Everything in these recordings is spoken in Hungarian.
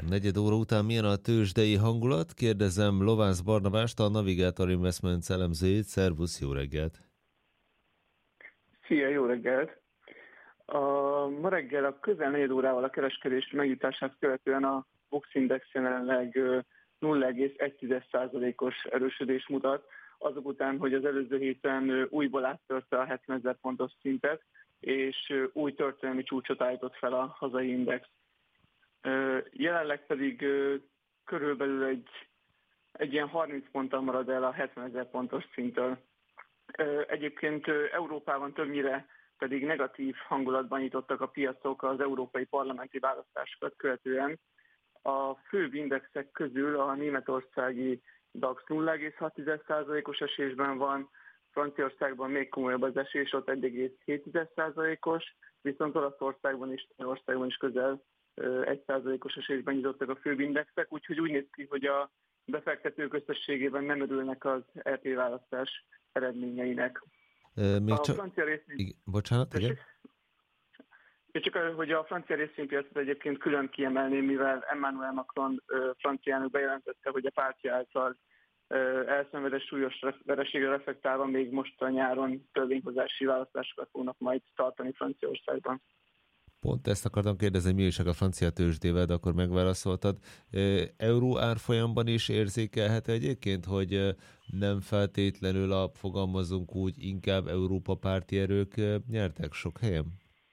Negyed óra után milyen a tőzsdei hangulat? Kérdezem Lovász Barnabást, a Navigator Investments elemzőjét. Szervusz, jó reggelt! Szia, jó reggelt! Ma reggel a közel negyed órával a kereskedés megnyitását követően a Box Index jelenleg 0,1%-os erősödés mutat, azok után, hogy az előző héten újból áttörte a 70 000 pontos szintet, és új történelmi csúcsot állított fel a hazai index. Jelenleg pedig körülbelül egy ilyen 30 ponttal marad el a 70 000 pontos szinttől. Egyébként Európában többnyire pedig negatív hangulatban nyitottak a piacok az európai parlamenti választásokat követően. A főbb indexek közül a németországi DAX 0,6%-os esésben van, Franciaországban még komolyabb az esés, ott 1,7%-os, viszont Olaszországban és Magyarországon is közel 1%-os esésben nyitottak a főbb indexek, úgyhogy úgy néz ki, hogy a befektetők összességében nem örülnek az EP választás eredményeinek. Még csak... francia részvény... Bocsánat, igen? Csak hogy a francia részvénypiacot egyébként külön kiemelném, mivel Emmanuel Macron francia elnök bejelentette, hogy a pártja által elszenvedett súlyos vereségre reflektálva még most a nyáron törvényhozási választásokat fognak majd tartani Franciaországban. Pont ezt akartam kérdezni, mi is a francia tőzsdével, de akkor megválaszoltad. Euró árfolyamban is érzékelhető egyébként, hogy nem feltétlenül fogalmazunk úgy, inkább Európa párti erők nyertek sok helyen?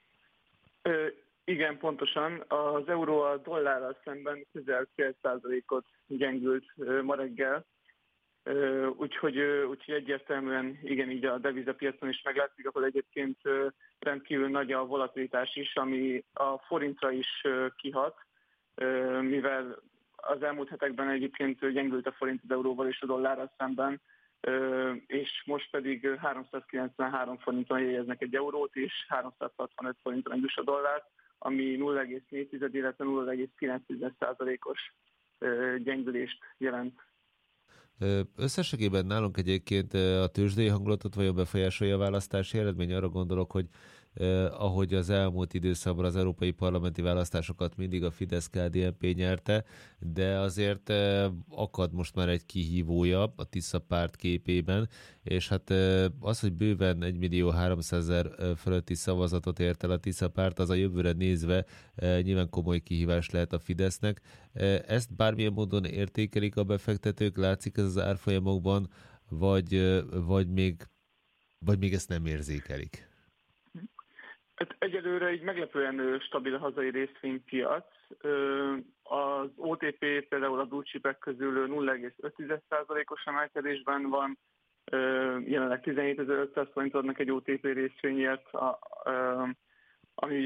Igen, pontosan. Az euró a dollárral szemben közel 0,5%-ot gyengült ma reggel. Úgyhogy egyértelműen igen, így a devizapiacon is meglátszik, ahol egyébként rendkívül nagy a volatilitás is, ami a forintra is kihat, mivel az elmúlt hetekben egyébként gyengült a forint az euróval és a dollárral szemben, és most pedig 393 forinton jegyeznek egy eurót, és 365 forinton egy USA dollárt, ami 0,4, illetve 0,9%-os gyengülést jelent. Összességében nálunk egyébként a tőzsdei hangulatot vajon befolyásolja a választási eredmény? Arra gondolok, hogy ahogy az elmúlt időszakban az európai parlamenti választásokat mindig a Fidesz-KDNP nyerte, de azért akad most már egy kihívója a Tisza párt képében, és hát az, hogy bőven 1.300.000 fölötti szavazatot ért el a Tisza párt, az a jövőre nézve nyilván komoly kihívás lehet a Fidesznek. Ezt bármilyen módon értékelik a befektetők, látszik ez az árfolyamokban, vagy még ezt nem érzékelik? Hát egyelőre így meglepően stabil a hazai részvénypiac. Az OTP például a blue chipek közül 0,5%-os emelkedésben van, jelenleg 17.500 forintot adnak egy OTP részvényért, ami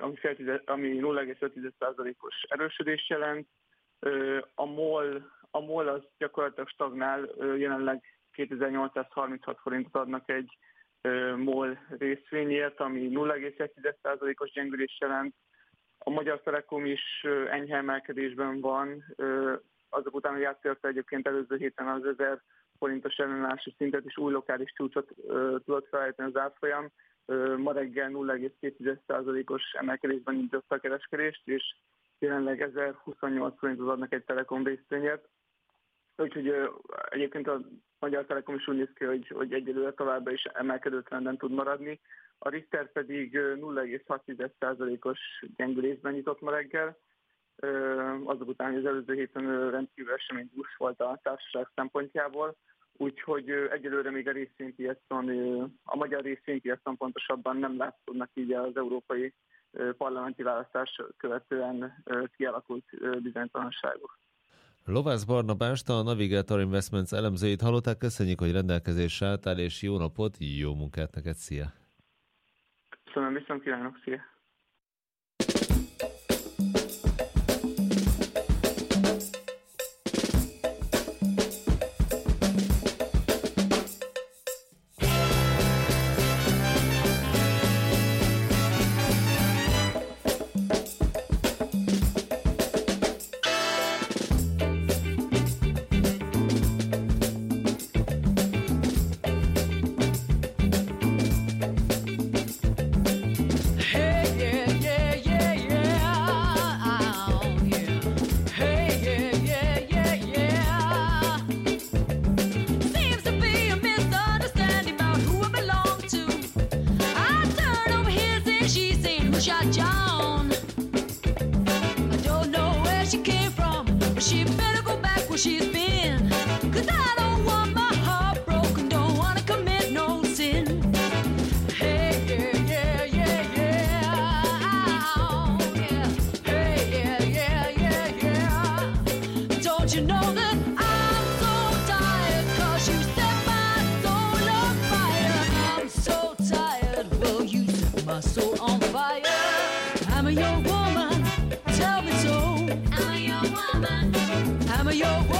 0,5%-os erősödés jelent. A MOL az gyakorlatilag stagnál, jelenleg 2836 forintot adnak egy MOL részvényért, ami 0,1%-os gyengülés jelent. A Magyar Telekom is enyhe emelkedésben van, azok után, hogy áttörte egyébként előző héten az 1000 forintos ellenállási szintet, és új lokális csúcsot tudott felállítani az árfolyam. Ma reggel 0,2%-os emelkedésben indította a kereskedést, és jelenleg 1028 forintot adnak egy Telekom részvényért. Úgyhogy egyébként a Magyar Telekom is úgy néz ki, hogy egyelőre továbbra is emelkedő trenden tud maradni. A Richter pedig 0,6%-os gyengülésben nyitott ma reggel. Azok után, hogy az előző héten rendkívül eseménydús volt a társaság szempontjából. Úgyhogy egyelőre még a részvénypiacon, a magyar részvénypiacon pontosabban nem látszódnak így az európai parlamenti választás követően kialakult bizonytalanságok. Lovász Barnabást, a Navigator Investments elemzőjét hallották. Köszönjük, hogy rendelkezésre álltál, és jó napot, jó munkát neked, szia! Köszönöm, viszont kívánok, szia! Hey she came from, but she better go back where she's been. 'Cause I don't want my heart broken, don't wanna commit no sin. Hey, yeah, yeah, yeah, yeah. Oh, yeah. Hey, yeah, yeah, yeah, yeah. Don't you know that I'm so tired? 'Cause you set my soul on fire. I'm so tired, well, you set my soul on fire. I'm a young woman, tell me so. I'm a young woman. I'm a young woman.